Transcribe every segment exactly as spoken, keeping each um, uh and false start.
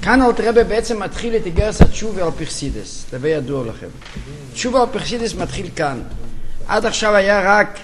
כאן אלתר רבי בעצם מתחיל את איגרת התשובה על פרסידס, זה ידוע לכם. תשובה על פרסידס מתחיל כאן. עד עכשיו היה רק,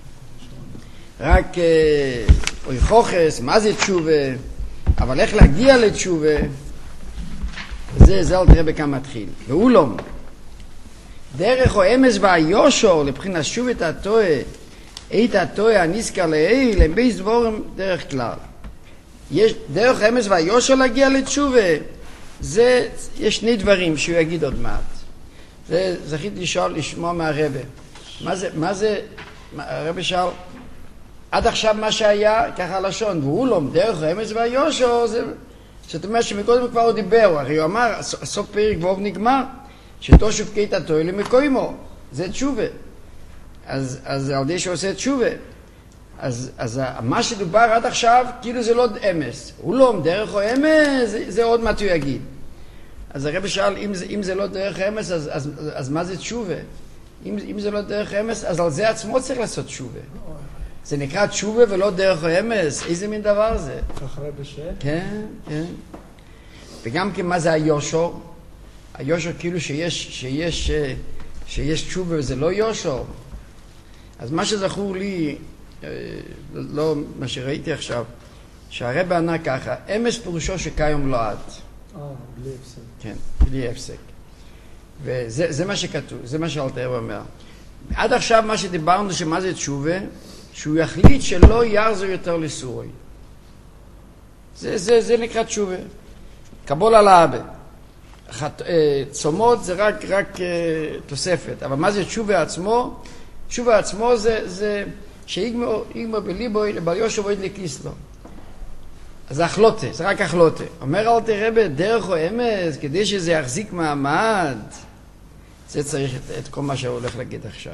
רק אוי חוכס, מה זה תשובה, אבל איך להגיע לתשובה, זה, זה אלתר רבי כאן מתחיל. ואולום, דרך או אמס והיושור לבחינת שובת התועה, אית התועה הנזכר לאל, הם בייס דבורם דרך כלל. יש דרך אמס והיושר להגיע לתשובה, זה, יש שני דברים שהוא יגיד עוד מעט. זה זכיתי לשאול, לשמוע מהרבא. מה זה, מה זה, הרבא שאל, עד עכשיו מה שהיה, ככה לשון, והוא לא, דרך אמס והיושר, זה, זאת אומרת שמקודם כבר הוא דיבר, הרי הוא אמר, הסוף פרק ואוב נגמר, שתושב קית התועה למקוימו, זה תשובה. אז, אז על די שעושה תשובה. אז, אז מה שדובר עד עכשיו, כאילו זה לא אמס. הוא לא דרך או אמס, זה, זה עוד מעט הוא יגיד. אז הרב שאל, אם זה, אם זה לא דרך אמס, אז, אז, אז מה זה תשובה? אם, אם זה לא דרך אמס, אז על זה עצמו צריך לעשות תשובה. זה נקרא תשובה ולא דרך או אמס. איזה מין דבר זה? כך הרב שואל? כן, כן. וגם כן, מה זה היושור? היושור כאילו שיש, שיש, שיש תשובה וזה לא יושור. אז מה שזכור לי, לא מה שראיתי עכשיו, שהרב ענה ככה, אמס פירושו שקיום לא עד. אה, בלי הפסק. כן, בלי הפסק. וזה זה מה שכתוב, זה מה שאלתר רבי אומר. עד עכשיו מה שדיברנו שמה זה תשובה, שהוא יחליט שלא יחזור יותר לסורוי. זה, זה, זה נקרא תשובה. קבול על האבא. צומות זה רק, רק תוספת, אבל מה זה תשובה עצמו? תשובה עצמו זה, זה שיגמר בליבו לבל יושב ועד לכיסלו. אז זה החלוטה, זה רק החלוטה. אומר אלתר רבי, דרך או אמס, כדי שזה יחזיק מעמד, זה צריך את, את כל מה שהוא הולך להגיד עכשיו.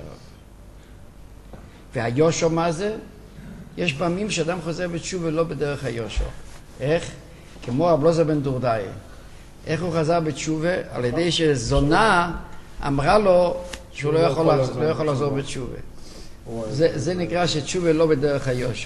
והיושו מה זה? יש פעמים שאדם חוזר בתשובה לא בדרך היושו. איך? כמו רב אלעזר בן דורדאי. איך הוא חזר בתשובה? על ידי שזונה אמרה לו שהוא לא יכול, לא יכול, לא יכול לחזור בתשובה. זה, זה נקרא שתשובה לא בדרך היושו.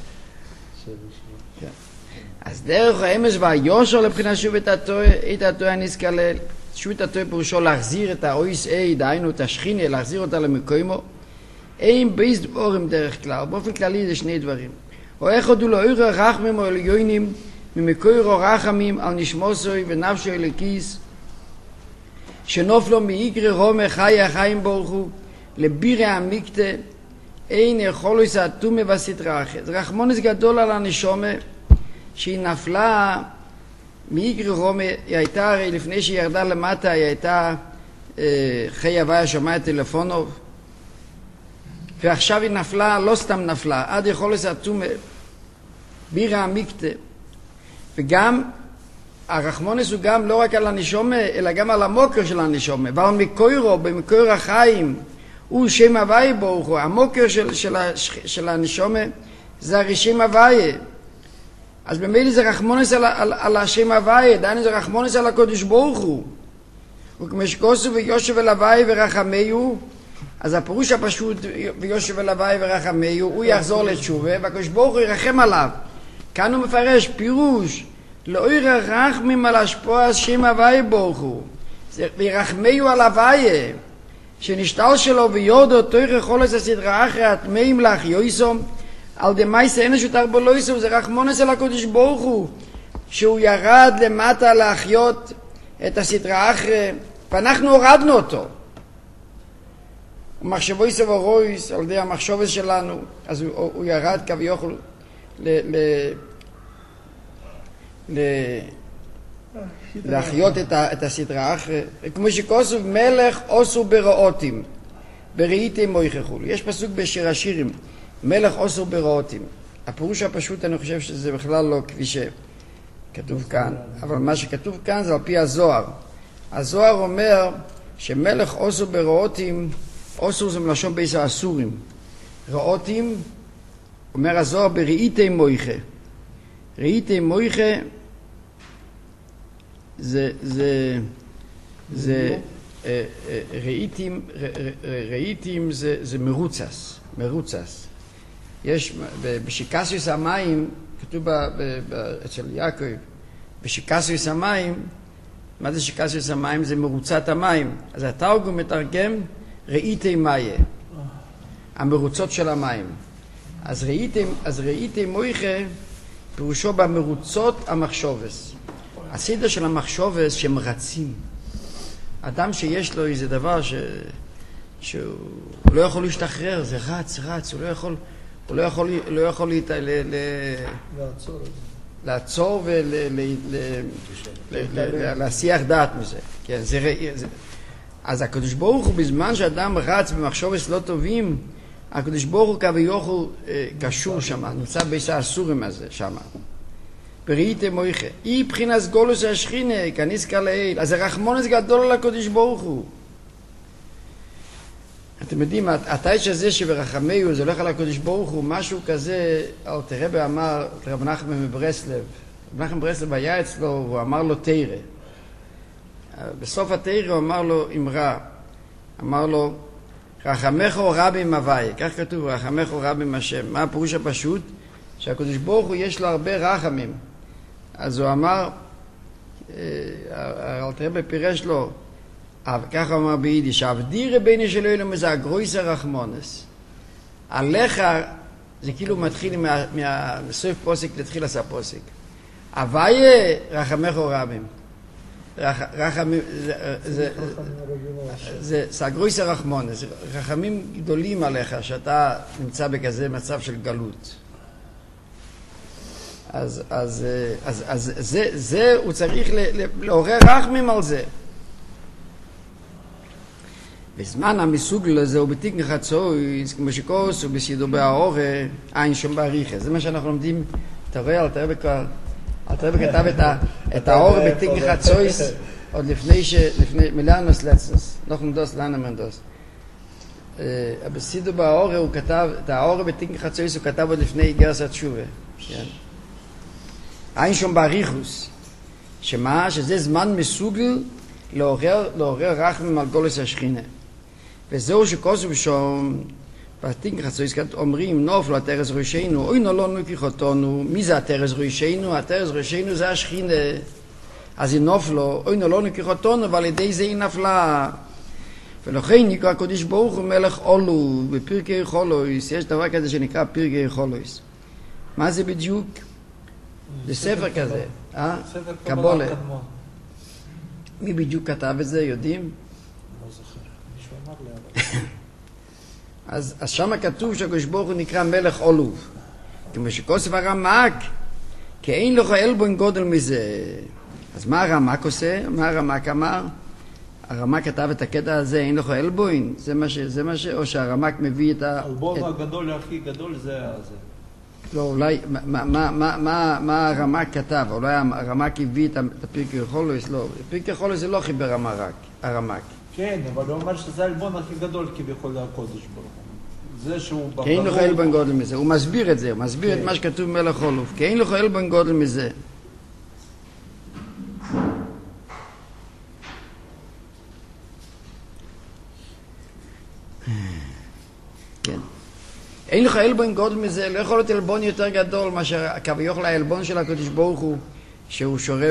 כן. אז דרך האמס והיושו לבחינת שובת התועה, את התועה הנזכלל. שובת התועה פירושו להחזיר את האויס אי, דהיינו את השכינה, להחזיר אותה למקוימו. אין בייס דבורים דרך כלל. באופן כללי זה שני דברים. או איך הודו לו אוירה רחמים או עליונים, ממקוירו רחמים על נשמוסוי ונפשו אלקיס, שנופלו מאיקרי רומא חי החיים בורכו, לבירי המקטה, אין יכולו סעתומה בסתרה אחת. זה רחמונס גדול על הנשומה, שהיא נפלה מאיקרי רומא, היא הייתה הרי לפני שהיא ירדה למטה, היא הייתה אה, חי הוויה שומעת טלפונוב, ועכשיו היא נפלה, לא סתם נפלה, עד יכולו סעתומה, בירי המקטה. וגם הרחמונס הוא גם לא רק על הנשומה, אלא גם על המוקר של הנשומה. ועל מקוירו, במקור החיים, הוא שם הוויה ברוך הוא. המוקר של, של, של הנשומה זה הרשם הוויה. אז במילא זה רחמונס על, על, על השם הוויה, דיינו זה רחמונס על הקודש ברוך הוא. וכמו שכוסו ויושב אל הוויה ורחמיו, אז הפירוש הפשוט ויושב אל הוויה ורחמיו, הוא יחזור לתשובה, והקודש ברוך הוא ירחם עליו. כאן הוא מפרש פירוש, לא ירחמים על השפוע שם הוויה ברוך הוא, וירחמיו על הוויה, שנשתל שלו ויורדו תורך חולס הסדרה אחרת, מאים לך יויסום, על דמייס אנש ותרבו לא יסום, זה רחמונס אל הקודש ברוך הוא, שהוא ירד למטה להחיות את הסדרה אחרת, ואנחנו הורדנו אותו. ומחשבו יסוב הרויס, על ידי המחשבת שלנו, אז הוא, הוא ירד כביוכל ל... ל ל... להחיות את, ה... את הסדרה אחרת. כמו שכוסוב מלך אוסו ברעותים, בראיתם מויכחול. יש פסוק בשיר השירים, מלך אוסו ברעותים. הפירוש הפשוט אני חושב שזה בכלל לא כפי שכתוב כאן, אבל מה שכתוב כאן זה על פי הזוהר. הזוהר אומר שמלך אוסו ברעותים, אוסו זה מלשון בייס האסורים. רעותים, אומר הזוהר, בראיתם מויכה. ראיתם מויכה זה, זה, זה, ראיתם, ראיתם זה, זה מרוצס, מרוצס. יש, בשיקסיוס המים, כתוב ב, ב, ב, אצל יעקב, ושקסיוס המים, מה זה שקסיוס המים? זה מרוצת המים. אז התרגום מתרגם ראיתי מאיה, המרוצות של המים. אז ראיתי, אז ראיתי מויכה פירושו במרוצות המחשובס. הסדר של המחשובס שהם רצים. אדם שיש לו איזה דבר ש... שהוא לא יכול להשתחרר, זה רץ, רץ, הוא לא יכול, הוא לא יכול, לא יכול להת... ל... ל... לעצור את זה. לעצור ולהסיח דעת מזה. כן, זה... זה... אז הקדוש ברוך הוא, בזמן שאדם רץ במחשובס לא טובים, הקדוש ברוך הוא כביכול קשור שם, נמצא ביס האסורים הזה שם. בראיתם מויכה, אי בחינס גולוס השכינה, כניס כלאל, אז הרחמונס גדול על הקדוש ברוך הוא. אתם יודעים, התאיש הזה שברחמיו, זה הולך על הקדוש ברוך הוא, משהו כזה, אלתר רבי אמר, רב נחמן מברסלב, רב נחמן מברסלב היה אצלו, הוא אמר לו תירה. בסוף התירה הוא אמר לו אמרה, אמר לו, רחמך רבים הווי, כך כתוב, רחמך רבים השם. מה הפירוש הפשוט? שהקדוש ברוך הוא יש לו הרבה רחמים. אז הוא אמר, אלתר רבי פירש לו, ככה הוא אמר ביידיש, עבדי רבינו של אלוהים זה הגרויס הרחמונס. עליך, זה כאילו מתחיל מהסוף פוסק להתחיל עשה פוסק. הווי רחמך רבים. רחמים, זה סגרויס הרחמונס, רחמים גדולים עליך שאתה נמצא בכזה מצב של גלות. אז, אז, אז, אז זה, זה, הוא צריך לעורר רחמים על זה. בזמן המסוג לזה הוא בתיק נחצוי, כמו שקוס, הוא בסידור בהאורה, אין שום בעריכה. זה מה שאנחנו לומדים, אתה רואה, אל תראה בכלל, אל תראה בכתב את האורה בתיק נחצוי, עוד לפני ש... לפני... מלאנוס לצנוס, נוחם דוס, לאנמן דוס. בסידור בהאורה הוא כתב, את האורה בתיק נחצוי הוא כתב עוד לפני גרסת שובה. כן. אין שום בעריכוס. שמה? שזה זמן מסוגל לעורר, לעורר רחמים על גולוס השכינה. וזהו שכוסו בשום, בתיק חצוי סקט אומרים, נופלו התרס ראשינו, אוי נולונו כיחותונו. מי זה התרס ראשינו? התרס ראשינו זה השכינה. אז היא נופלו, אוי נולונו כיחותונו, ועל ידי זה היא נפלה. ולכן נקרא הקדוש ברוך הוא מלך אולו, בפרקי חולויס, יש דבר כזה שנקרא פרקי חולויס. מה זה בדיוק? זה ספר כזה, אה? ספר קבולה. קדמון. מי בדיוק כתב את זה, יודעים? לא זוכר, מישהו אמר לי אבל. אז, אז שם כתוב שהקדוש ברוך הוא נקרא מלך עולוב. כמו שכוסף הרמק, כי אין לך אלבון גודל מזה. אז מה הרמק עושה? מה הרמק אמר? הרמק כתב את הקטע הזה, אין לך אלבון? זה מה ש... זה מה ש... או שהרמק מביא את ה... אלבון את... הגדול הכי גדול זה... זה. לא, אולי, מה, מה, מה, מה, מה הרמק כתב? אולי הרמק הביא את הפרקי חולויס? לא, פרקי חולויס זה לא חיבר הרמק, הרמק. כן, אבל הוא אומר שזה האלבון הכי גדול כביכול הקודש ברוך הוא. זה שהוא... כי אין לך אלבון גודל מזה. הוא מסביר את זה, הוא מסביר את מה שכתוב מלך חולוב. כי אין לך אלבון גודל מזה. כן. אין לך אלבון גודל מזה, לא יכול להיות אלבון יותר גדול מאשר כביכול האלבון של הקדוש ברוך הוא, שהוא שורה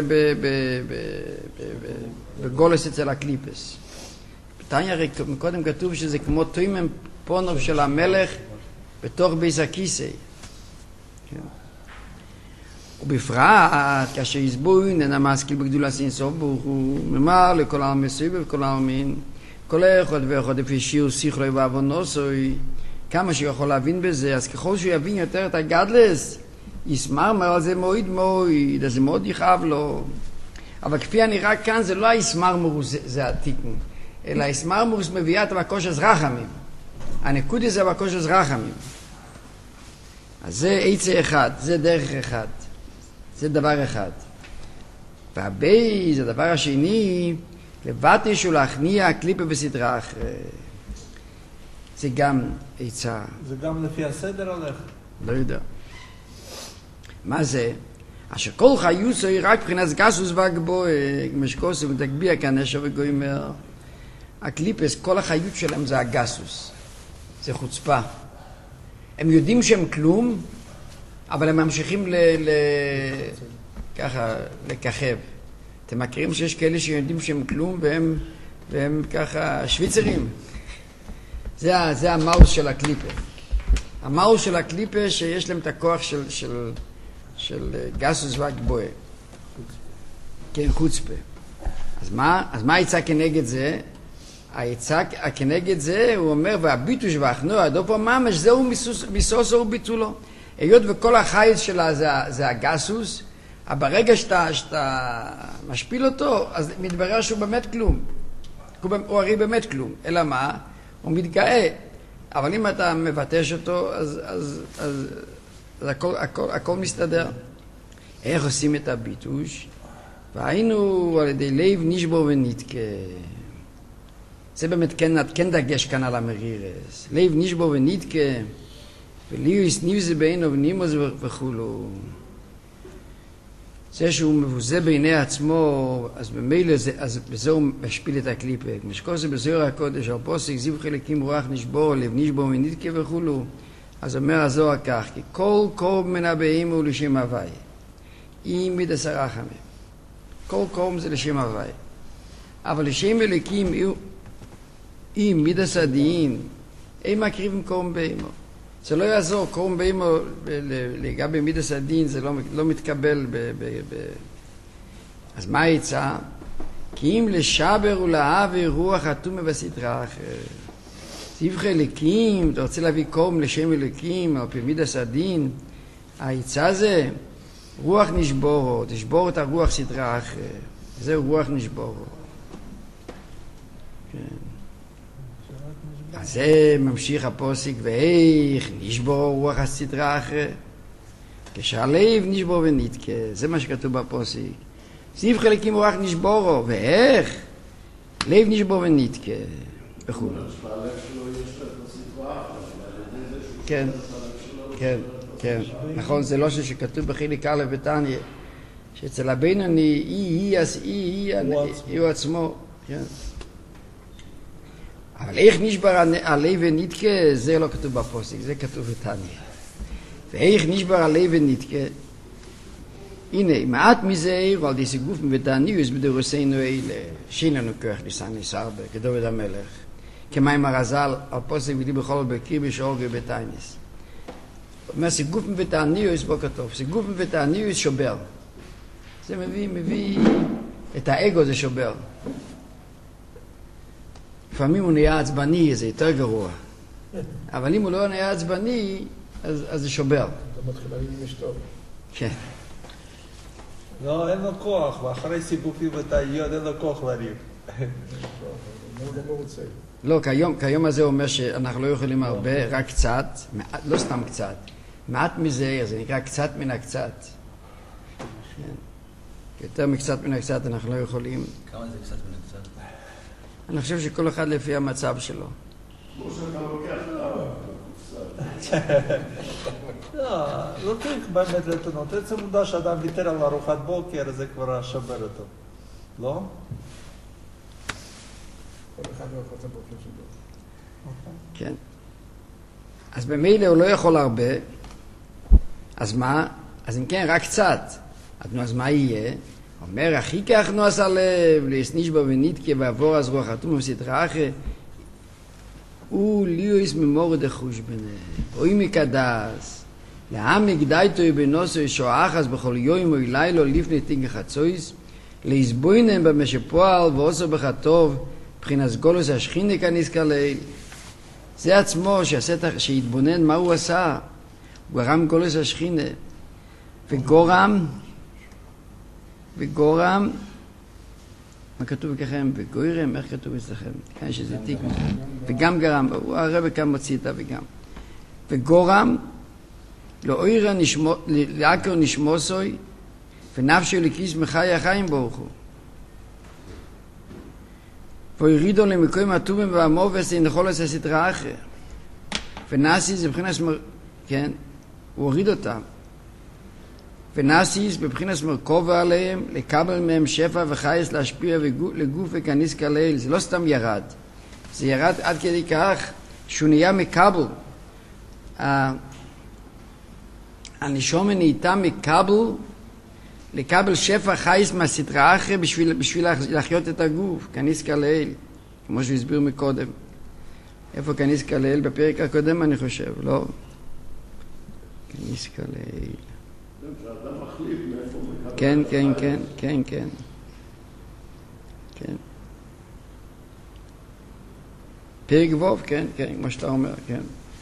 בגולס אצל הקליפס. בתניא הרי קודם כתוב שזה כמו תוימם פונוב של המלך בתוך ביס הכיסא. ובפרט כאשר יסבוי ננה משכיל בגדולה סוף ברוך הוא ממר לכל העם מסביב וכל העמין כל אחד ואחד לפי שיר שיחלוי ועוונוסוי. כמה שהוא יכול להבין בזה, אז ככל שהוא יבין יותר את הגדלס, יסמר על זה מאוד מאוד, אז זה מאוד יכאב לו. אבל כפי הנראה כאן, זה לא היסמרמורוס, זה, זה התיקן, אלא היסמרמורוס מביאה את הבקושס רחמים. הנקודי זה הבקושס רחמים. אז זה עצה אחד, זה דרך אחד. זה דבר אחד. והבי, זה הדבר השני, לבטש ולהכניע קליפה בסדרה אחרת. זה גם עצה. זה גם לפי הסדר הולך? לא יודע. מה זה? אשר כל חיוסו היא רק מבחינת גסוס והגבוה, כמו שכוסו ותגביע כאן נשר וגוימר. הקליפס, כל החיות שלהם זה הגסוס. זה חוצפה. הם יודעים שהם כלום, אבל הם ממשיכים ל... ל... ככה לככב. אתם מכירים שיש כאלה שיודעים שהם כלום והם, והם ככה שוויצרים? זה, זה המאוס של הקליפה. המאוס של הקליפה שיש להם את הכוח של, של, של גסוס והגבוה. כן, חוצפה. אז מה, אז מה היצא כנגד זה? היצא כנגד זה, הוא אומר, והביטוש והכנוע, הדופו ממש, זהו מסוסו וביטולו. היות וכל החייץ שלה זה, זה הגסוס, אבל ברגע שאתה, שאתה משפיל אותו, אז מתברר שהוא באמת כלום. הוא, הוא הרי באמת כלום. אלא מה? הוא מתגאה. אבל אם אתה מבטש אותו, אז, אז, אז, אז הכל, הכל, הכל מסתדר. איך עושים את הביטוש? והיינו על ידי לב נשבור ונתקה. זה באמת כן, כן דגש כאן על המרירס. לב נשבור ונתקה, וליוס ניבזה בעינו ונימוס וכולו. זה שהוא מבוזה בעיני עצמו, אז במילא זה, אז בזה הוא משפיל את הקליפה. משקור זה בזוהר הקודש, על פוסק, זיו חלקים רוח נשבור, לב נשבור ונתקה וכולו. אז אומר הזוהר כך, כי כל קורב מנבאים הוא לשם הוואי. אם מידס הרחמה. כל קורם זה לשם הוואי. אבל לשם אלוקים, אם מידס הדין, הם מקריבים קורם באימו. זה לא יעזור, קורם באימו לגבי מידס הדין, זה לא, לא מתקבל ב, ב, ב... אז מה יצא? כי אם לשבר ולהעביר רוח אטומה בסדרה אחרת. סבכי אלוקים, אתה רוצה להביא קורם לשם אלוקים, על פי מידס הדין, היצא זה, רוח נשבורו, תשבור את הרוח סדרה אחרת. זהו רוח נשבורו. כן. אז זה ממשיך הפוסיק, ואיך נשבור רוח הסדרה אחרת. כשהלב נשבור ונתקה, זה מה שכתוב בפוסיק. סביב חלקים רוח נשבורו, ואיך? לב נשבור ונתקה, וכו'. כן, כן. כן, נכון, זה לא שכתוב בחלק א' בתניא, שאצל הבינוני, היא, היא, היא, היא, הוא עצמו. כן. אבל איך נשבר הלב ונתקה, זה לא כתוב בפוסק, זה כתוב בתניא. ואיך נשבר הלב ונתקה, הנה, מעט מזה, ועל דיסי גופים ותעניוס בדורסינו אלה, שאין לנו כוח לסני סרבה, כדוד המלך, כמים הרזל, על פוסק ולי בכל בקיר בשאורגי בתייניס. אומר, סיגופים ותעניוס, בוא כתוב, סיגופים ותעניוס שובר. זה מביא, מביא, את האגו זה שובר. לפעמים הוא נהיה עצבני, זה יותר גרוע. אבל אם הוא לא נהיה עצבני, אז, אז זה שובר. אתה מתחיל להגיד אם יש טוב. כן. לא, אין לו כוח, ואחרי סיגופים ותעניות אין לו כוח לריב. לא, כיום, כיום הזה אומר שאנחנו לא יכולים הרבה, רק קצת, מעט, לא סתם קצת. מעט מזה, זה נקרא קצת מן הקצת. כן. יותר מקצת מן הקצת אנחנו לא יכולים. כמה זה קצת מן הקצת? אני חושב שכל אחד לפי המצב שלו. כמו שאתה לוקח לא, לא צריך באמת לטענות. עצם מודע שאדם ויתר על ארוחת בוקר, זה כבר שובר אותו. לא? כל אחד וארוחת הבוקר שלו. כן. אז במילא הוא לא יכול הרבה. אז מה? אז אם כן, רק קצת. אז מה יהיה? אומר, הכי כך נועס הלב, להסניש בו ונתקה ועבור אז רוח אטום וסדרה אחרי, הוא ליאויס ממורד החוש ביניהם. אוי מקדס, לעמק דייתו בנוסו ישוע אחס בכל יום או לילו לפני תינג חצויס, להסבוינם במשפועל ועושו בכתוב, מבחינת גולוס השכינה כניס כליל. זה עצמו שעשה, שהתבונן מה הוא עשה, הוא גרם גולוס השכינה. וגורם, וגורם, מה כתוב בכם? וגוירם, איך כתוב אצלכם? כאן שזה תיק. וגם גרם, הוא הרב כאן מוציא את וגם. וגורם, לאוירה נשמו, לעקר נשמוסוי, ונפשו לכיס מחי החיים ברוך הוא. והורידו למקום הטובים והמובס לנחול את הסדרה אחרי. ונאסיס בבחינת, כן, הוא הוריד אותם. ונאסיס בבחינת מרכובה עליהם, לקבל מהם שפע וחייס להשפיע לגוף וכניס כליל. זה לא סתם ירד. זה ירד עד כדי כך שהוא נהיה מקבל. הנשום נהייתה מקבל לקבל שפע חייס מהסדרה אחרי בשביל, בשביל לחיות את הגוף, כניסקה לאל, כמו שהוא הסביר מקודם. איפה כניסקה לאל? בפרק הקודם אני חושב, לא? כניסקה לאל. שאדם מחליף מאיפה מקבל. כן, כן, כן, כן, כן. כן. פרק ווב, כן, כן, כמו שאתה אומר, כן.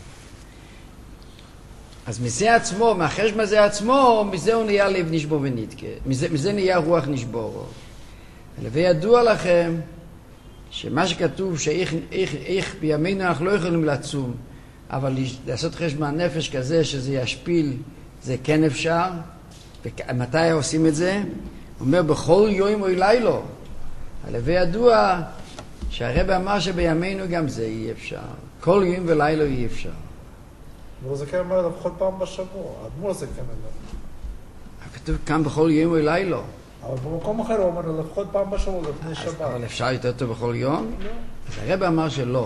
אז מזה עצמו, מהחשב הזה עצמו, מזה הוא נהיה לב נשבור ונתקה. מזה, מזה נהיה רוח נשבור. וידוע לכם שמה שכתוב שאיך איך, איך בימינו אנחנו לא יכולים לצום, אבל לעשות חשבון נפש כזה שזה ישפיל, זה כן אפשר. ומתי עושים את זה? הוא אומר בכל יום או לילו. הלווה ידוע שהרב אמר שבימינו גם זה אי אפשר. כל יום ולילו אי אפשר. אבל זה כן אומר עליו כל פעם בשבוע. אדמו"ר זה כן עליו. כתוב כאן בכל יום או לילו. אבל במקום אחר הוא אומר עליו כל פעם בשבוע לפני שבת. אבל אפשר יותר טוב בכל יום? לא. אז הרב אמר שלא.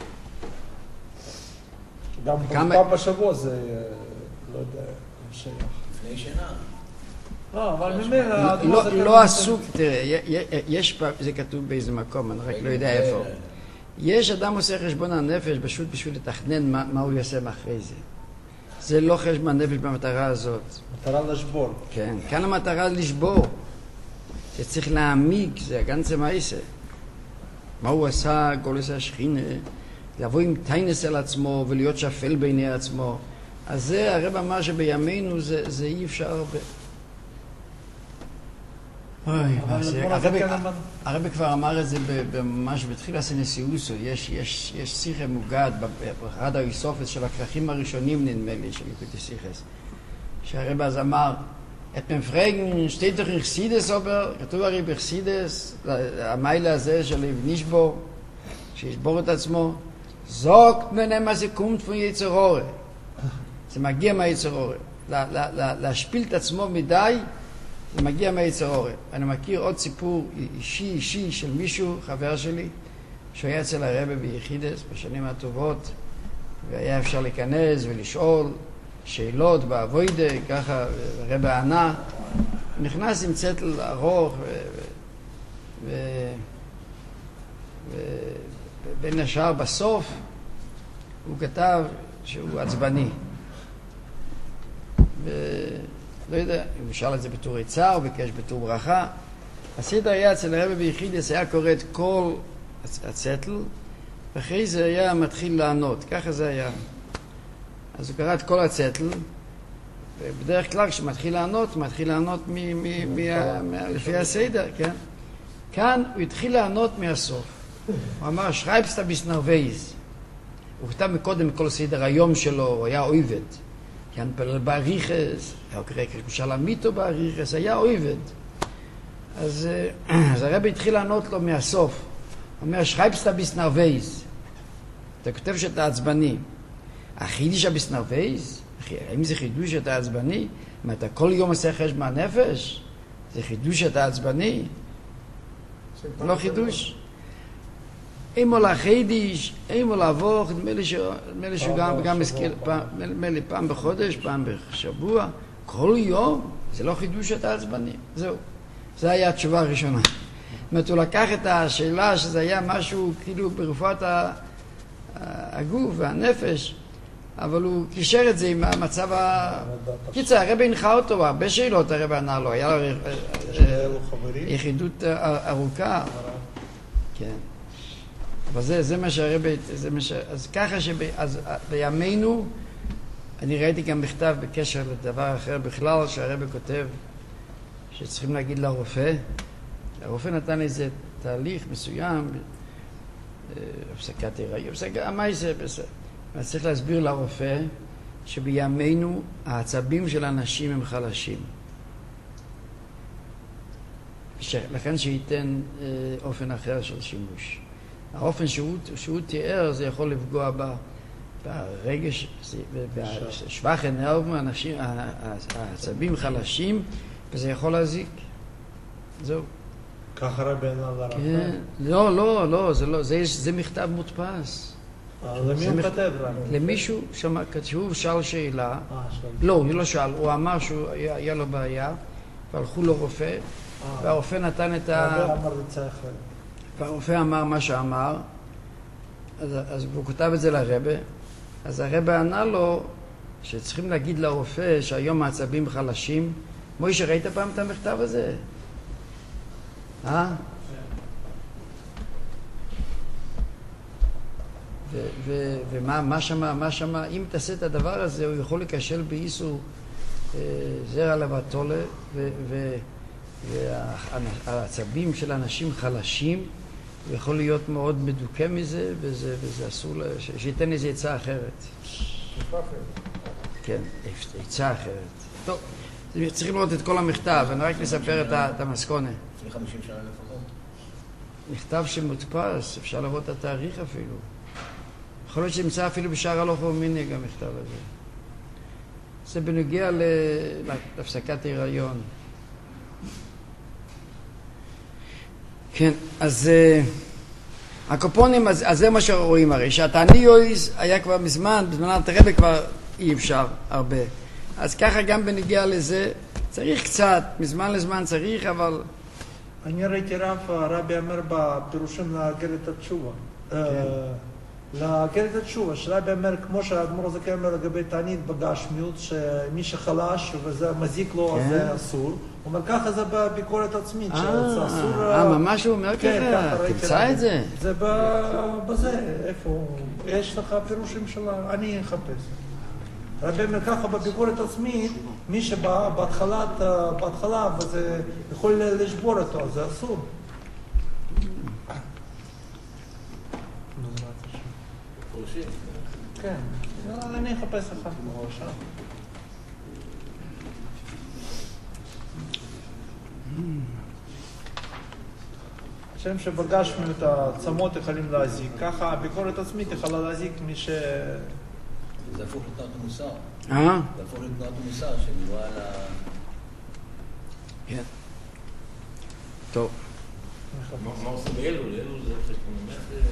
גם כמה- פעם בשבוע זה, לא יודע, שייך. לפני שינה. לא, אבל ממילא... לא, האדמו"ר זה כן לא אומר- עשו, תראה, י- י- יש פעם, זה כתוב באיזה מקום, אני רק לא יודע איפה. יש אדם עושה חשבון הנפש פשוט בשביל לתכנן מה, מה הוא יעשה מאחרי זה. זה לא חשבון נפש במטרה הזאת. מטרה לשבור. כן, כאן המטרה לשבור. זה צריך להעמיק, זה הגנצה מייסה. מה הוא עשה, גולס השכינה, לבוא עם טיינס על עצמו ולהיות שפל בעיני עצמו. אז זה, הרב אמר שבימינו זה, זה אי אפשר הרבה. אוי, אבל מה זה, אדמו"ר זה הרב, כן אמר- הרב כבר אמר את זה ב- ממש בתחילת הנשיאוסו, יש, יש, יש שיחה מוגד באחד האיסופס של הכרכים הראשונים נדמה לי של יקוטי שיחס, שהרב אז אמר, את מפרגן, שתי תוך יחסידס אובר, כתוב הרי ביחסידס, המיילה הזה של נשבור, שישבור את עצמו, זוגת מנה מה זה קומט פון יצר אורה, זה מגיע מהיצר אורה, לה- לה- לה- להשפיל את עצמו מדי, זה מגיע מהיצר אורה. אני מכיר עוד סיפור אישי אישי של מישהו, חבר שלי, שהיה אצל הרבי ביחידס בשנים הטובות, והיה אפשר להיכנס ולשאול שאלות באבוידה, ככה הרבי ענה, נכנס עם צטל ארוך ו... ו... ו... ובין השאר בסוף הוא כתב שהוא עצבני. ו... לא יודע, הוא שאל את זה בתור עצה, הוא ביקש בתור ברכה. הסדר היה אצל הרבי ביחידס, היה קורא את כל הצטל, ואחרי זה היה מתחיל לענות, ככה זה היה. אז הוא קרא את כל הצטל, ובדרך כלל כשמתחיל לענות, מתחיל לענות מ- מ- מ- מ- לפי הסדר, כן? כאן הוא התחיל לענות מהסוף. הוא אמר, שרייבסטה ביסנרווייז. הוא כתב מקודם מכל סדר היום שלו, הוא היה אויבד. כן, פלל באריכס, היה קרא כשאל המיתו באריכס, היה אויבד. אז, אז הרבי התחיל לענות לו מהסוף. הוא אומר, שרייבסטה ביסנרווייז. אתה כותב שאתה עצבני. החידיש הביסנרווייז? האם זה חידוש שאתה עצבני? מה, אתה כל יום עושה חשבון נפש? זה חידוש שאתה עצבני? לא חידוש. אם עולה חידיש, אם עולה אבוך, נדמה לי שהוא גם, גם הזכיר, נדמה לי פעם בחודש, פעם בשבוע, כל יום, זה לא חידוש שאתה עצבני. זהו. זו הייתה התשובה הראשונה. זאת אומרת, הוא לקח את השאלה שזה היה משהו כאילו ברפואת הגוף והנפש, אבל הוא קישר את זה עם המצב ה... קיצר, הרב הנחה אותו, הרבה שאלות הרב ענה לו, היה לו שהיה לו חברים. יחידות ארוכה. כן. אבל זה, זה מה שהרב... זה מה ש... אז ככה שבימינו, אני ראיתי גם מכתב בקשר לדבר אחר בכלל, שהרב כותב שצריכים להגיד לרופא, הרופא נתן איזה תהליך מסוים, הפסקת הריון, הפסקת... מה זה בסדר? אז צריך להסביר לרופא שבימינו העצבים של האנשים הם חלשים. לכן שייתן אה, אופן אחר של שימוש. האופן שהוא, שהוא תיאר זה יכול לפגוע ב, ברגש, בשבח הנרב, האנשים, העצבים חלשים, וזה יכול להזיק. זהו. ככה רבי ענה לרב. כן. לא, לא, לא, זה לא, זה, זה מכתב מודפס. למי הוא כתב רב? למישהו שמע, שהוא שאל שאלה, אה, שאל. לא, הוא לא שאל, הוא אמר שהוא היה לו בעיה, והלכו לרופא, והרופא נתן את ה... הרבה אמר לצע אחרת. והרופא אמר מה שאמר, אז, אז הוא כותב את זה לרבא, אז הרבא ענה לו שצריכים להגיד לרופא שהיום העצבים חלשים. מוישה, ראית פעם את המכתב הזה? אה? ו- ו- ומה מה שמה, מה שמה, אם תעשה את הדבר הזה, הוא יכול לקשל באיסור אה, זרע לבטולה, והעצבים של אנשים חלשים, הוא יכול להיות מאוד מדוכא מזה, וזה, וזה אסור, ש- שייתן איזו עצה אחרת. כן, עצה אחרת. טוב, צריכים לראות את כל המכתב, אני רק נספר את, ה- את המסכונה. לפני חמישים שנה לפחות. מכתב שמודפס, אפשר לראות את התאריך אפילו. יכול להיות שנמצא אפילו בשער הלוך ומיניה גם מכתב הזה. זה בנוגע ל- להפסקת ההיריון. כן, אז uh, הקופונים, אז, אז זה מה שרואים הרי, שהתעניויז היה כבר מזמן, בזמן הרבי כבר אי אפשר הרבה. אז ככה גם בנוגע לזה, צריך קצת, מזמן לזמן צריך, אבל... אני ראיתי רב, הרבי אומר בפירושים לאגרת התשובה. לאגרת התשובה, שרבי אומר, כמו שהאדמו"ר הזקן אומר לגבי תענית בגשמיות, שמי שחלש וזה מזיק לו, אז זה אסור. הוא אומר, ככה זה בביקורת עצמית, שאסור... אה, ממש הוא אומר ככה, תמצא את זה. זה בזה, איפה? יש לך פירושים שלה, אני אחפש. רבי אומר ככה בביקורת עצמית, מי שבהתחלה, בהתחלה, וזה יכול לשבור אותו, זה אסור. כן, אני אחפש לך בראשה. השם שבגשמיות העצמות יכולים להזיק, ככה הביקורת עצמית יכולה להזיק מי ש... זה הפוך לתנועת המוסר. אה? זה הפוך לתנועת המוסר שדיברה על ה... כן. טוב. מה עושה באלול? אלול זה חשבון נפש.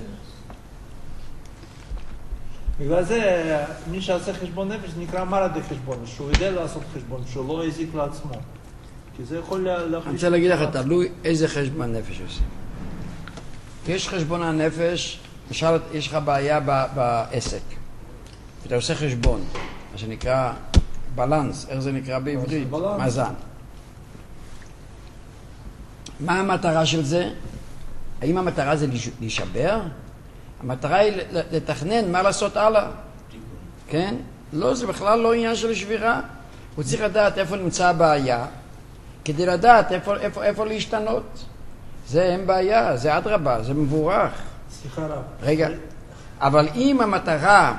בגלל זה מי שעושה חשבון נפש נקרא מרדי חשבון, שהוא יודע לעשות חשבון, שהוא לא יזיק לעצמו. כי זה יכול להחליש... אני רוצה להגיד לך, תלוי איזה חשבון נפש עושים. יש חשבון הנפש, למשל יש לך בעיה בעסק, ואתה עושה חשבון, מה שנקרא בלנס, איך זה נקרא בעברית? מאזן. מה המטרה של זה? האם המטרה זה להישבר? המטרה היא לתכנן מה לעשות הלאה. כן? לא, זה בכלל לא עניין של שבירה. הוא צריך לדעת איפה נמצא הבעיה, כדי לדעת איפה, איפה, איפה להשתנות. זה אין בעיה, זה אדרבה, זה מבורך. סליחה רב. רגע, אבל אם המטרה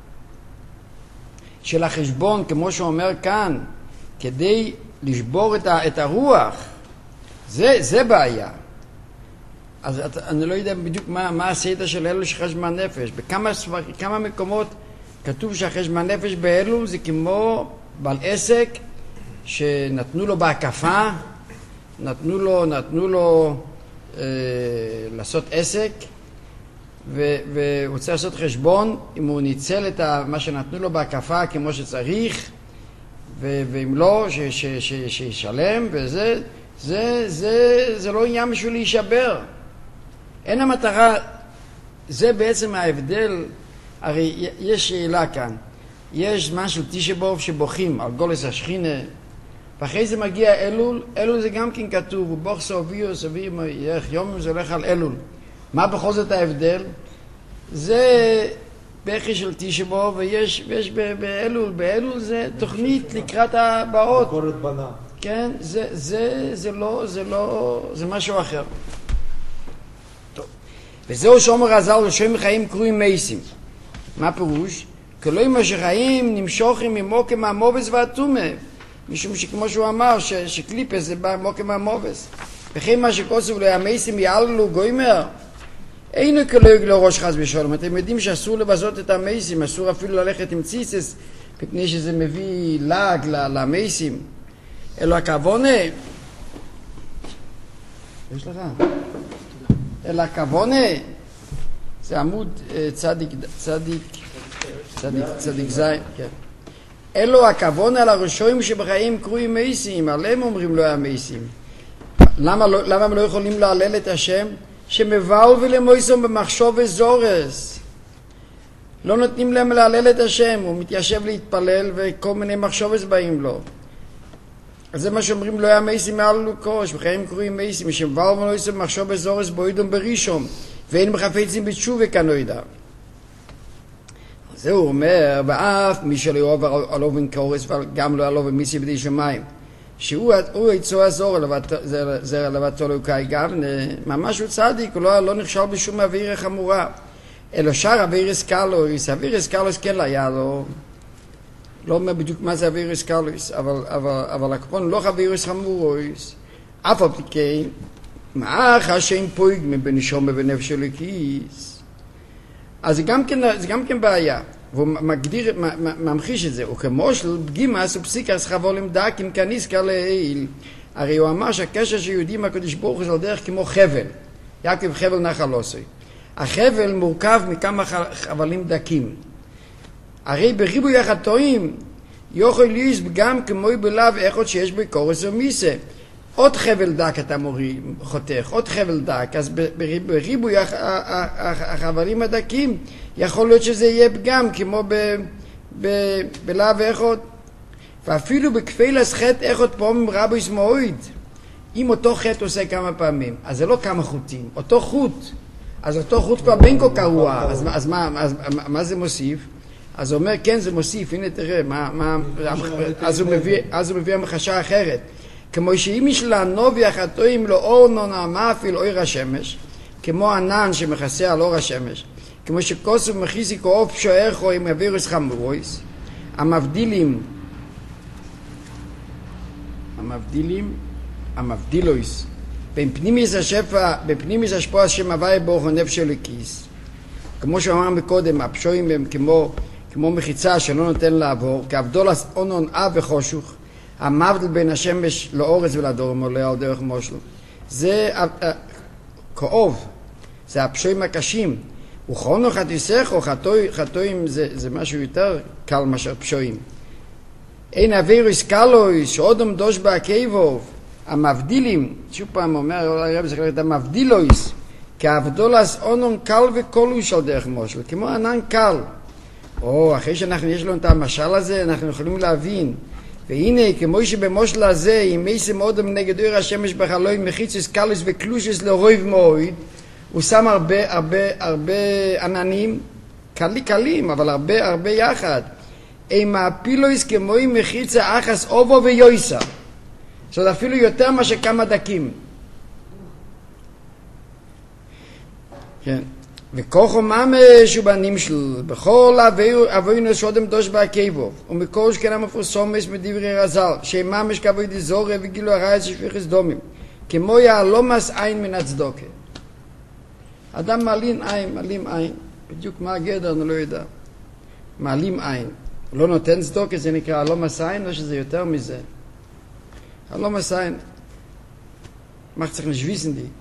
של החשבון, כמו שאומר כאן, כדי לשבור את, ה, את הרוח, זה, זה בעיה. אז את, אני לא יודע בדיוק מה, מה הסייטה של אלול של חשבון נפש. בכמה סבר, כמה מקומות כתוב שהחשבון נפש באלול זה כמו בעל עסק שנתנו לו בהקפה, נתנו לו, נתנו לו אה, לעשות עסק, ו, והוא רוצה לעשות חשבון אם הוא ניצל את ה, מה שנתנו לו בהקפה כמו שצריך, ו, ואם לא, ש, ש, ש, שישלם, וזה זה, זה, זה לא עניין בשביל להישבר. אין המטרה, זה בעצם ההבדל. הרי יש שאלה כאן, יש זמן של תשעה באב שבוכים על גולס השכינה, ואחרי זה מגיע אלול, אלול זה גם כן כתוב, ובוך סוביו סביב יום זה הולך על אלול. מה בכל זאת ההבדל? זה בכי של תשעה באב, ויש, ויש באלול, באלול זה תוכנית לקראת הבאות. ביקורת בנה. כן, זה, זה, זה לא, זה לא, זה משהו אחר. טוב. וזהו שאומר הזל, ושם חיים קרויים מייסים. מה פירוש? כלא אם השחיים נמשוכים ממוקם המובס והתומה, משום שכמו שהוא אמר, ש, שקליפס זה בא מוקם המובס. וכן מה שכוסף לו, המייסים יעלו גוימר, אינו כלא יגלו ראש חס ושלום. אתם יודעים שאסור לבזות את המייסים, אסור אפילו ללכת עם ציסס, מפני שזה מביא לעג למייסים. אלו הכוונה, יש לך? אלו הכוונה, זה עמוד צדיק, צדיק, צדיק, צדיק זין, כן. אלו הכוון על הראשונים שבחיים קרויים מייסים, עליהם אומרים לא המייסים. למה, לא, למה הם לא יכולים להלל את השם? שמבאו ולמויסום במחשוב וזורס. לא נותנים להם להלל את השם, הוא מתיישב להתפלל וכל מיני מחשובס באים לו. אז זה מה שאומרים לא היה מייסים מעל לוקוש, בחיים קרויים מייסים, שמבאו ולמויסום במחשוב וזורס בוידום בראשום, ואין מחפצים בתשובה כנוידה. זה הוא אומר, ואף מי שלא יאהב על אובן קורס, וגם לא על אובן מיסי בדי שמיים. שהוא יצוא הזור, זה לבטו לאוקאי גם, ממש הוא צדיק, הוא לא, לא נכשל בשום אווירה חמורה. אלא שאר אווירס קלויס, אווירס קלויס כן היה לו, לא אומר בדיוק מה זה אווירס קלויס, אבל, אבל, אבל הקפון לא אווירס חמורויס, אף על פי כן, מאח השם פויג מבנשום ובנפש אלוקיס. אז זה גם כן, זה גם כן בעיה. והוא מגדיר, ממחיש את זה. וכמו של פגימס ופסיקס חבולים דקים כניסקה לעיל. הרי הוא אמר שהקשר של יהודים הקדוש ברוך הוא זה דרך כמו חבל. יעקב חבל נחל עושי. החבל מורכב מכמה חבלים דקים. הרי בריבוי החטאים יוכל להיות גם כמו בלב איכות שיש בו קורס ומיסה. עוד חבל דק אתה מוריד, חותך, עוד חבל דק, אז בריבוי החבלים הדקים יכול להיות שזה יהיה פגם כמו בלאו איכות, ואפילו בכפילס חטא איכות פעמים רבו ישמעויד, אם אותו חטא עושה כמה פעמים, אז זה לא כמה חוטים, אותו חוט, אז אותו חוט כבר בין כה קרוע, אז, אז, מה, אז מה זה מוסיף? אז הוא אומר כן זה מוסיף, הנה תראה, מה, מה, אז, הוא מביא, אז הוא מביא המחשה אחרת, כמו שאם יש לענובי החטאים לא אור נונה מאפיל אור השמש, כמו ענן שמכסה על אור השמש, כמו שכוסו מכיסי כאוף שוארחו עם אווירוס חמורויס, המבדילים, המבדילים, המבדילויס, בין פנימיס השפע, בפנימיס השפוע השם הווי ברוך הוא נפש אלוקיס, כמו שאמרנו מקודם, הפשועים הם כמו, כמו מחיצה שלא נותן לעבור, כעבדולס אונון אב וחושוך, המבדל בין השמש לאורץ ולדורם עולה על דרך מושלו. זה כאוב, זה הפשועים הקשים. וכרונו חתיסךו, חטואים זה, זה משהו יותר קל מאשר פשועים. אין אווירוס קלויס, שעודם דוש בעקבוב, המבדילים, שוב פעם אומר, הרב צריך להגיד, המבדילויס, כעבדולס אונון קל וקולוש על דרך מושלו, כמו ענן קל. או, אחרי שאנחנו, יש לנו את המשל הזה, אנחנו יכולים להבין, והנה, כמו שבמושל הזה, אם מייסם אודם נגד אור השמש בחלוי מחיצוס קלוס וקלושס לרויב מועד, הוא שם הרבה, הרבה, הרבה עננים, קלי קלים, אבל הרבה, הרבה יחד. אם הפילויס כמו עם מחיצה אחס אובו ויויסה. זאת אומרת, אפילו יותר מאשר כמה דקים. כן. וכוחו ממש ובנים של בכל אבוינו שעודם דוש בעקבו ומקור שכנה מפורסומס מדברי רזל שממש כבוי דזורי וגילו הרייס שפיחס דומים כמו יעלומס עין מן הצדוקה. אדם מעלים עין, מעלים עין, בדיוק מה הגדר אני לא יודע, מעלים עין, לא נותן צדוקה, זה נקרא יעלומס עין או שזה יותר מזה? יעלומס עין מה צריך נשוויסן דיק?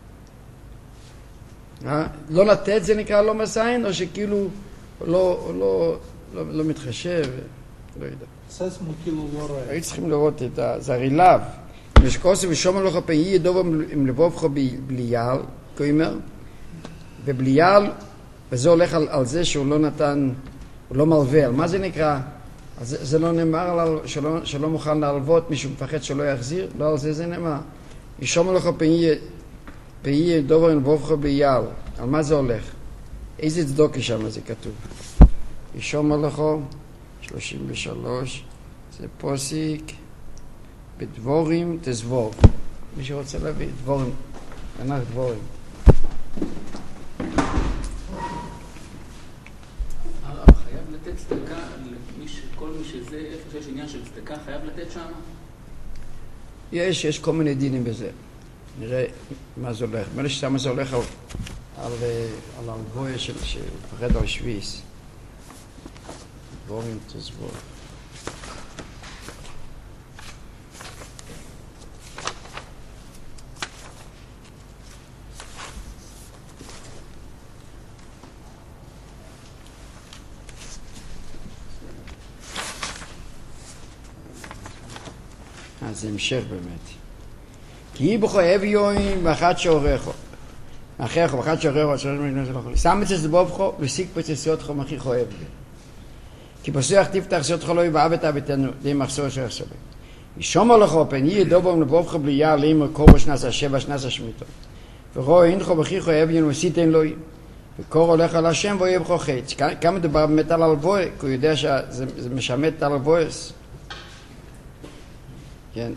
לא לתת זה נקרא לא מסיין, או שכאילו לא, לא, לא, לא מתחשב, לא יודע. ססמו כאילו לא רואה. היו צריכים לראות את זה, זה הרי לאו. ושקוסי ושומר לך פעי ידוב עם לבובך בליאל, כהימר, ובליאל, וזה הולך על, על זה שהוא לא נתן, הוא לא מלווה. על מה זה נקרא? זה, זה לא נאמר על, שלא, שלא מוכן להלוות, מישהו מפחד שלא יחזיר, לא על זה זה נאמר. ושומר לך פעי פעי דובר עם בובך בליאל, על מה זה הולך? איזה צדוקה שם זה כתוב? ישומר לך, שלושים ושלוש, זה פוסיק, בדבורים תזבור. מי שרוצה להביא, דבורים, ענך דבורים. הרב חייב לתת צדקה, כל מי שזה, איפה שיש עניין של צדקה, חייב לתת שם? יש, יש כל מיני דינים בזה. נראה מה זה הולך. מלא ששם זה הולך על, על, על הלבויה של שפחד על שוויס. דבורים תזבור. אז זה המשך באמת. כי היא בחויב יוין ואחת שעורכו. אחריך, ואחת שעורכו, שם את זה בובכו וסיק פצסיותכו מכי חויב. כי בסויח תפתח סיותכו לא יבעבת אביתנו, די מחסור של הסובי. ישומר לכו, פן יהיה דובום לבובכו בלי יער לאמר קורו שנס השבע שנס השמיתו. ורואו אינכו בכי חויב יוין וסיתן לוי. וקור הולך על השם ויהיה בכו חץ. כאן מדובר באמת על הלבוי, כי הוא יודע שזה משמט על הלבויס. כן.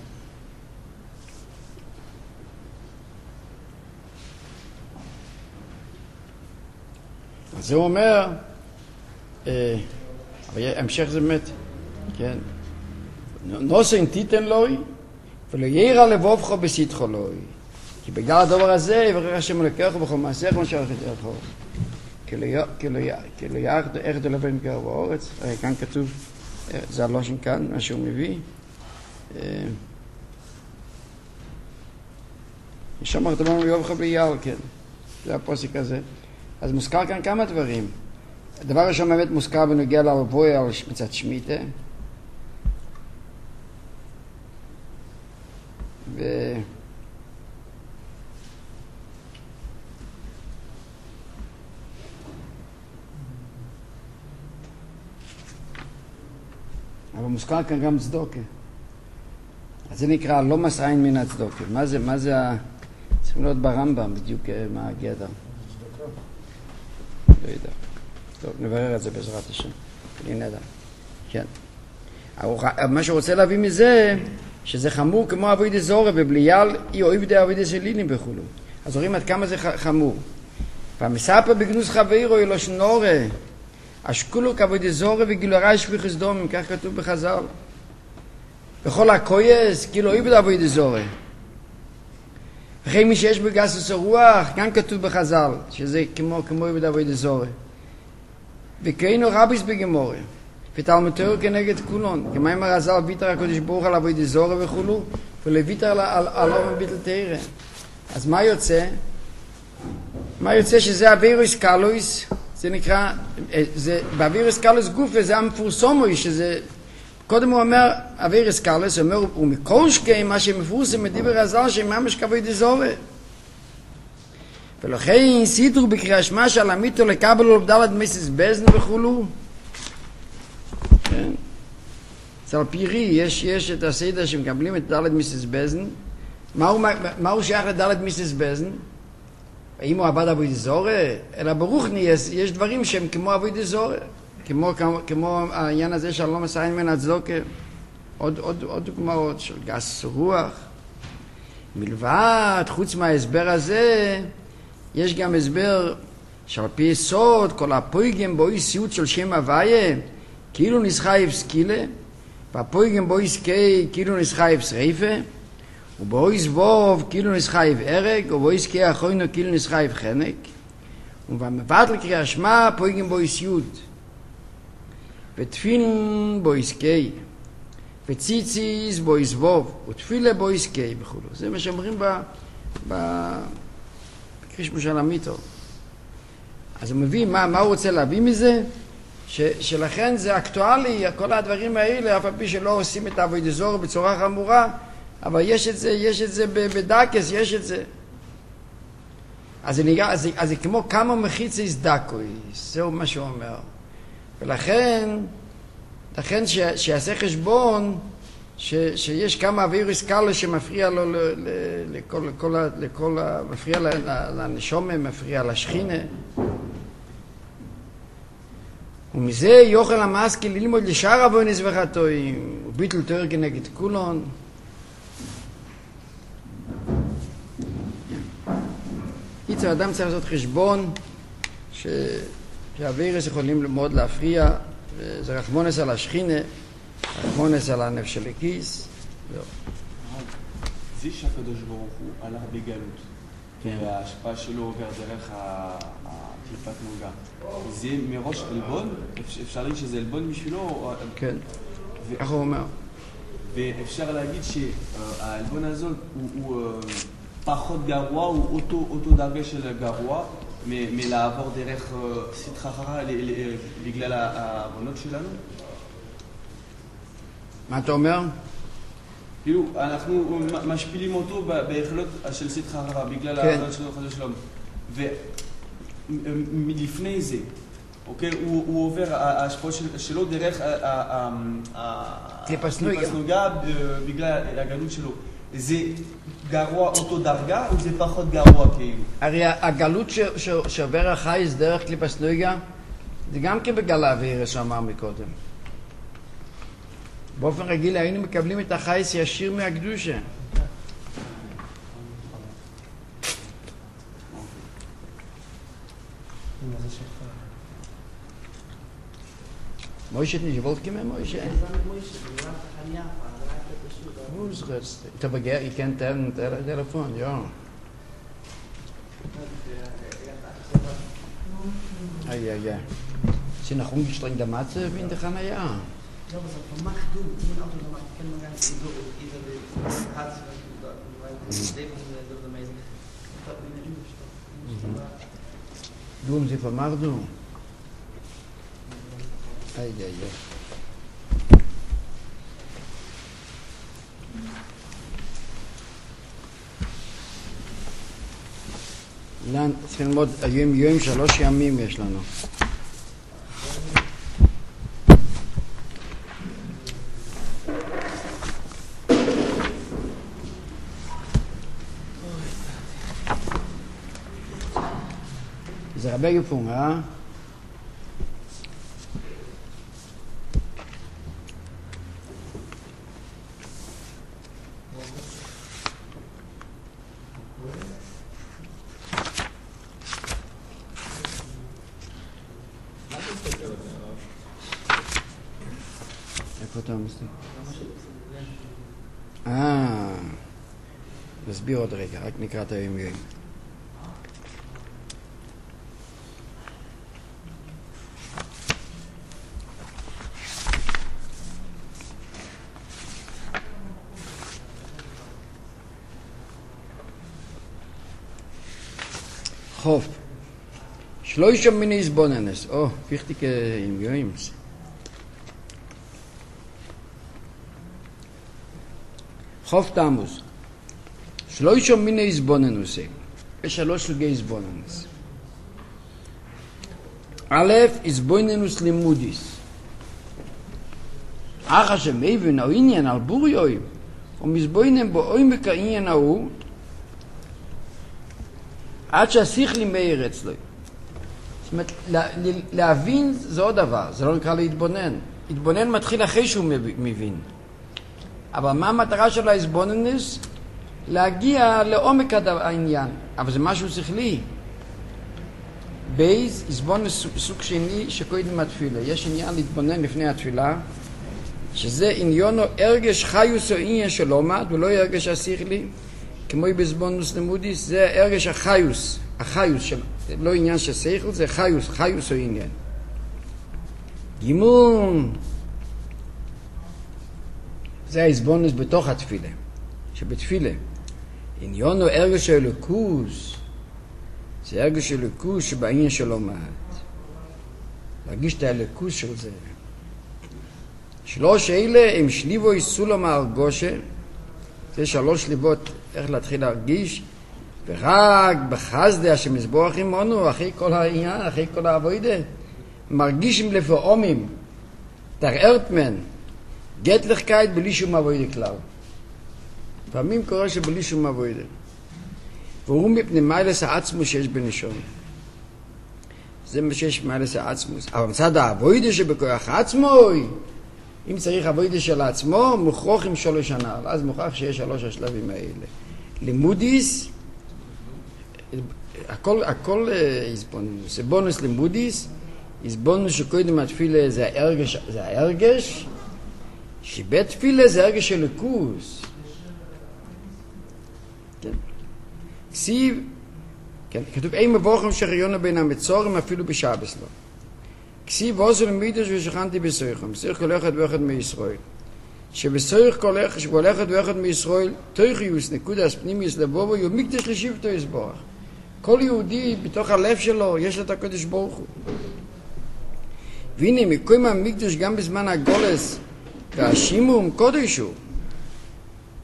אז הוא אומר, אה, אבל המשך זה באמת, כן. נוסן תיתן לוי, ולא יירא לבובכו בסיתכו לוי. כי בגלל הדבר הזה, יברך השם לקחו בכל מעשיך ונשאר חטאתו. כאילו יער איך דלבן גר באורץ, כאן כתוב, זה הלושן כאן, מה שהוא מביא. יש שם אמרת לנו יובך בלי יער, כן. זה הפוסק הזה. אז מוזכר כאן כמה דברים. הדבר ראשון באמת מוזכר בנוגע ללבוי על מצד שמיטה. ו... אבל מוזכר כאן גם צדוקה. אז זה נקרא לא מסעין מן הצדוקה. מה זה, מה זה ה... צריכים להיות ברמב"ם בדיוק מה הגדר. לא יודע. טוב, נברר את זה בעזרת השם. אני נדע. כן. מה שהוא רוצה להביא מזה, שזה חמור כמו עבודי זורה ובליאל, אי אוהב די עבודי שלינים בחולו. אז רואים עד כמה זה חמור. והמספר בגנוס חברו אלו שנורה, אשכולו כעבודי זורה וגילורי שפיכוס דומים, כך כתוב בחז"ל. בכל הכויס, כאילו אוהב די עבודי זורה. וכי מי שיש בגסוס הרוח, כאן כתוב בחז"ל, שזה כמו, כמו אוהב די עבודי זורה. וכאינו רביס בגמורה. ותלמוד תורה כנגד כולון, כמה אמר הז"ל ויתר הקדוש ברוך על עבודי זורה וכולו, ולוויתר על אופן ביטל תורה. אז מה יוצא? מה יוצא שזה אבירוס קלויס, זה נקרא, זה באבירוס קלויס גוף, וזה המפורסומוי, שזה, קודם הוא אומר, אבירוס קלויס, הוא אומר, הוא מכל שכם, מה שמפורסם מדיבר הז"ל, שממש כעבודי זורה. ולכן סידרו בקריאה שמע שעל המיתו לקבל ולבדלת מיסס בזן וכולו. כן. אז על פי רי, יש, יש את הסדר שמקבלים את דלת מיסס בזן. מה הוא, מה הוא שייך לדלת מיסס בזן? האם הוא עבד עבודי זורה? אלא ברוחני יש, יש דברים שהם כמו עבודי זורה. כמו, כמו, כמו העניין הזה של לא מסעין מן הצדוקה. עוד, עוד, עוד דוגמאות של גס רוח. מלבד, חוץ מההסבר הזה, יש גם הסבר שעל פי יסוד, כל הפויגם בו סיוט של שם הוויה, כאילו נסחייב סקילה, והפויגם בו יסקי כאילו נסחייב שריפה, ובו יסבוב כאילו נסחייב הרג, ובו יסקי אחוינו כאילו נסחייב חנק, ובמבט לקריאה שמע, פויגם בו סיוט, ותפילין בו יסקי, וציציס בו יסבוב, ותפילה בו יסקי וכו'. זה מה שאומרים ב... ב... קרישמו של המיתו. אז הוא מביא, מה, מה הוא רוצה להביא מזה? ש, שלכן זה אקטואלי, כל הדברים האלה, אף על פי שלא עושים את עבודי זורה בצורה חמורה, אבל יש את זה, יש את זה בדקס, יש את זה. אז זה נראה, אז, אז זה כמו כמה מחיצי דקוי, זהו מה שהוא אומר. ולכן, לכן ש, שיעשה חשבון, ש, שיש כמה אבירוס קלו שמפריע לו ל, ל, לכל, לכל, לכל, מפריע לנשומה, מפריע לשכינה. ומזה יוכל המשכיל ללמוד לשאר עוונס וחטאים, וביטול תורה כנגד כולן. קיצור, אדם צריך לעשות חשבון ש... שהאבירוס יכולים מאוד להפריע, וזה רחמונס על השכינה, רחמונס על הנפש של הכיס. זה שהקדוש ברוך הוא הלך בגלות, וההשפעה שלו עובר דרך הקליפת נוגה. זה מראש אלבון? אפשר להגיד שזה אלבון בשבילו? כן, כך הוא אומר. ואפשר להגיד שהאלבון הזאת הוא פחות גרוע, הוא אותו דרגה של גרוע, מלעבור דרך סטחה חרה בגלל העוונות שלנו? מה אתה אומר? כאילו, אנחנו משפילים אותו ביכולות של סדך הרע, בגלל ההרע שלו חזר שלום. ומלפני זה, אוקיי, הוא עובר, ההשפעה שלו דרך קליפת סנוגה בגלל הגלות שלו. זה גרוע אותו דרגה, או זה פחות גרוע כאילו? הרי הגלות שעובר החייס דרך קליפת סנוגה, זה גם כן בגלל האוויר שאמר מקודם. באופן רגיל היינו מקבלים את החייס ישיר מהקדושה. מוישה נשבולת כמה מוישה? אתה בגר, היא כן טלפון, יו. איי איי איי. Sie nach umgestrengter Matze in der Kanaya. Ja, aber so macht du, die Auto gemacht, kann man ganz so diese hat das Leben der der Meise. Da bin ich nicht. Du um sie vermacht du. Ai ai ai. לאן, צריכים ללמוד היום יום שלוש ימים יש לנו. זה הרבה גפון, אה? איפה אתה מסתכל? אה, נסביר עוד רגע, רק נקרא את היום יום. חוף. שלושה מיני איזבוננס. או, פיכטיקה עם יוימס. חוף תמוז. שלושה מיני איזבוננוס. יש שלוש סוגי איזבוננס. א', איזבוננוס לימודיס. אחר שמבין או עניין על בורי אוים, ומזבונן בו אוים וכעניין ההוא, עד שהשכלי מאיר אצלו. זאת אומרת, להבין זה עוד דבר, זה לא נקרא להתבונן. להתבונן מתחיל אחרי שהוא מבין. אבל מה המטרה של ההתבוננות? להגיע לעומק העניין. אבל זה משהו שכלי. בייז, התבוננות סוג שני שקודם התפילה. יש עניין להתבונן לפני התפילה, שזה עניונו הרגש חיוס או עניין של עומד, ולא הרגש השכלי. כמו בזבונוס לימודיס, זה הרגש החיוס, החיוס של, לא עניין של שכל, זה חיוס, חיוס או עניין. גימון, זה ההזבונוס בתוך התפילה, שבתפילה. עניון הוא הרגש אלוקוס, זה הרגש אלוקוס שבעניין שלו מעט. להרגיש את האלוקוס של זה. שלוש אלה הם שליבו סולם ההרגושה, זה שלוש שליבות איך להתחיל להרגיש, ורק בחסדה שמסבורך עמנו, אחרי כל העניין, אחרי כל העבודה, מרגישים לפעמים, תרארת מן, גטליכקייט בלי שום עבודה כלל. פעמים קורה שבלי שום עבודה. והוא מפני מיילס העצמוס שיש בנשום. זה מה שיש מיילס העצמוס. אבל מצד העבודה שבכוח עצמוי, אם צריך עבודה של עצמו, מוכרח עם שלוש שנה. אז מוכרח שיש שלוש השלבים האלה. לימודיס, הכל, הכל איזבונוס. בונוס לימודיס, איזבונוס שקודם התפילה זה ההרגש, זה ההרגש, שבתפילה זה הרגש של לקוס. כן. כסיב, כן, כתוב, אין מבוכם שריונה בין המצורים אפילו בשבס לו. כסיב עוזר מידוש ושכנתי בסויכם, בסויך כל אחד ואחד מישראל. שבסויך כל אחד ואחד מישראל, תויחיוס נקודס פנימיוס לבובו, יהיו מקדש לשבטו יסבורך. כל יהודי בתוך הלב שלו יש לו את הקודש ברוך הוא. והנה, מקוים המקדש גם בזמן הגולס, והשימום קודש הוא.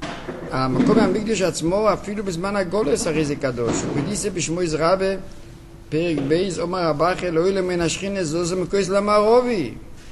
המקום המקדש עצמו אפילו בזמן הגולס הרי זה קדוש. ובדיסה בשמואל רבה פרק בייז אומר הבח אלוהי למין השכינה זוז מקויס למערובי.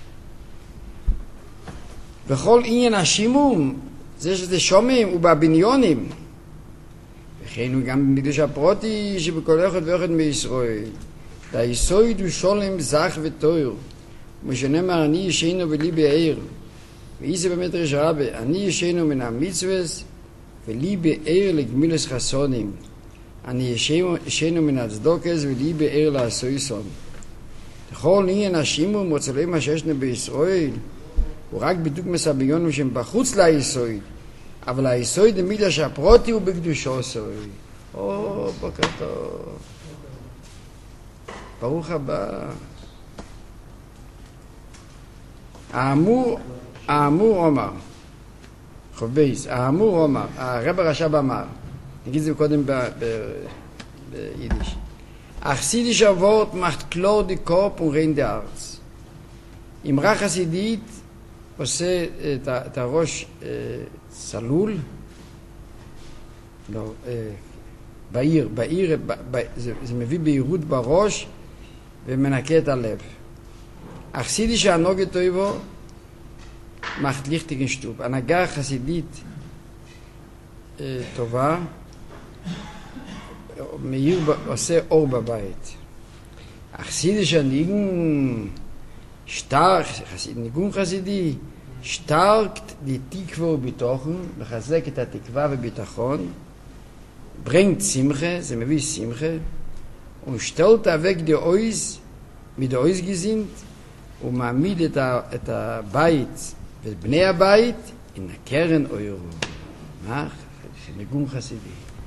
וכל עניין השימום זה שזה שומעים ובבניונים וכן הוא גם במקדש הפרוטי שבכל אחד ואחד מישראל היסוד הוא שולם זך ותויר ומשנאמר אני ישנו ולי בעיר ואיזה באמת רש רבה אני ישנו מן המצווס ולי בעיר לגמילס חסונים אני ישנו מן הצדוקס ולי בעיר לעשויסון. לכל עניין השימום וצלם מה שישנו בישראל הוא רק בדיוק מסביונים שהם בחוץ ליסוד אבל היסוד המקדש הפרוטי הוא בקדושו סוי. או בוקר טוב, ברוך הבא. האמור האמור אומר חובייס, האמור אומר הרב הרש"ב אמר, נגיד את זה קודם ביידיש, החסידיsch Wort macht klar die Korb und rein der Arz. אמרה חסידית עושה את הראש צלול, לא, בעיר, בעיר, זה מביא בהירות בראש ומנקה את הלב. החסידיsch הנוגה טויבו macht lichtigen Stub. הנהגה חסידית טובה מאיר עושה אור בבית. החסידיsch הניגון stark, ניגון חסידי starkt die Tikva ובטוחן, מחזק את התקווה וביטחון, bringt Simche, זה מביא Simche, und stellt weg die Ois, mit der Ois gesinnt, ומעמיד את, ה, את הבית ואת בני הבית in הקרן אוירו. מה? ניגון חסידי.